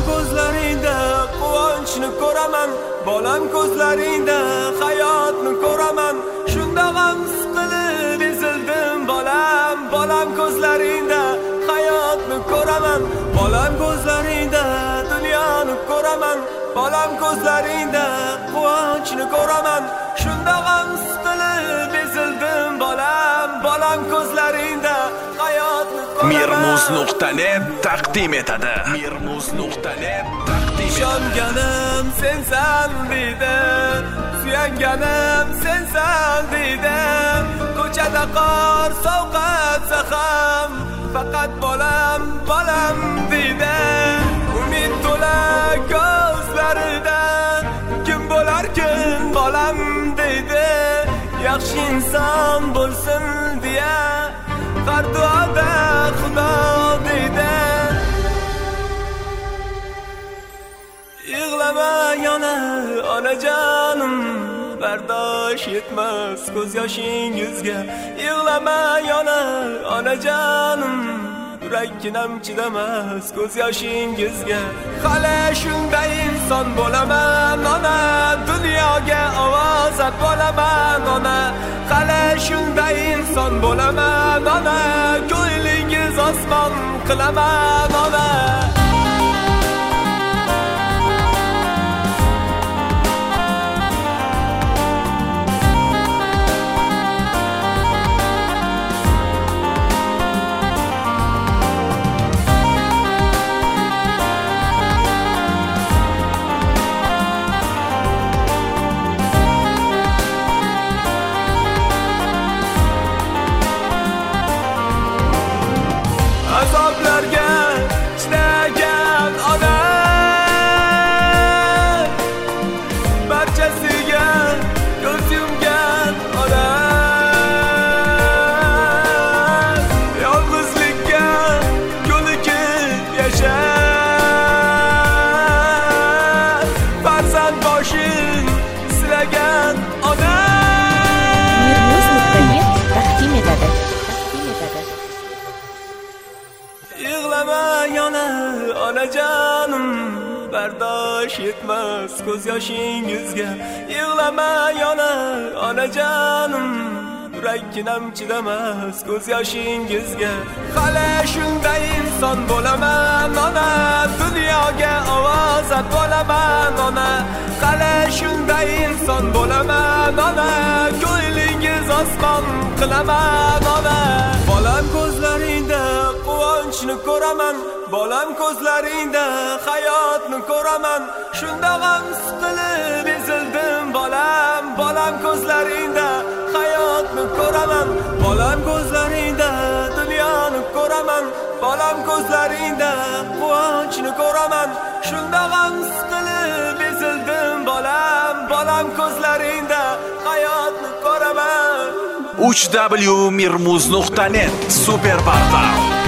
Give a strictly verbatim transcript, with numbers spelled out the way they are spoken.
ko'zlaringda quvonchni ko'raman, bolam ko'zlaringda hayotni ko'raman. Shunda ham siqilib ezildim bolam, bolam ko'zlaringda hayotni ko'raman, bolam ko'zlaringda dunyoni ko'raman, bolam ko'zlaringda quvonchni ko'raman. Shunda ham siqilib ezildim bolam, bolam ko'zlaringda hayotni ko'raman. Mirmuz nuqta net taqdim etadi. Mirmuz nuqta net taqdim etadi. Ishonganim sensan deydi, suyanganim sensan deydi. Ko'chada qor sovqatsa ham faqat bolam, bolam deydi. Umid to'la ko'zlarida kim bo'larkin bolam deydi. Yaxshi inson bo'lsin deya har duoda Xudo deydi. Yig'lama yana onajonim, bardosh yetmas ko'z yoshingizga. Yig'lama yana onajonim, yurakkinam chidamas ko'z yoshingizga. Hali shunday inson bo'laman ona, dunyoga ovozat bo'laman ona. Hali shunday inson bo'laman ona, ko'nglingiz osmon qilaman ona. Azoblarga chidagan odam, barchasiga ko'z yumgan odam, yolg'izlikka ko'nikib yashar, farzand boshin silagan odam. Mirmuz nuqta net taqdim etadi. Yig'lama yana onajonim, bardosh yetmas ko'z yoshingizga. Yig'lama yana onajonim, yurakkinam chidamas ko'z yoshingizga. Hali shunday inson bo'laman ona, dunyoga ovozat bo'laman ona. Hali shunday inson bo'laman ona, ko'nglingiz osmon qilaman ona. Bolam ko'zlaringda quvonchni ko'raman, bolam ko'zlaringda hayotni ko'raman. Shunda ham siqilib ezildim bolam, bolam ko'zlaringda hayotni ko'raman, bolam ko'zlaringda dunyoni ko'raman, bolam ko'zlaringda quvonchni ko'raman. Shunda ham siqilib ezildim bolam, bolam ko'zlaringda hayotni ko'raman. uch w mirmuz nuqta net super portal.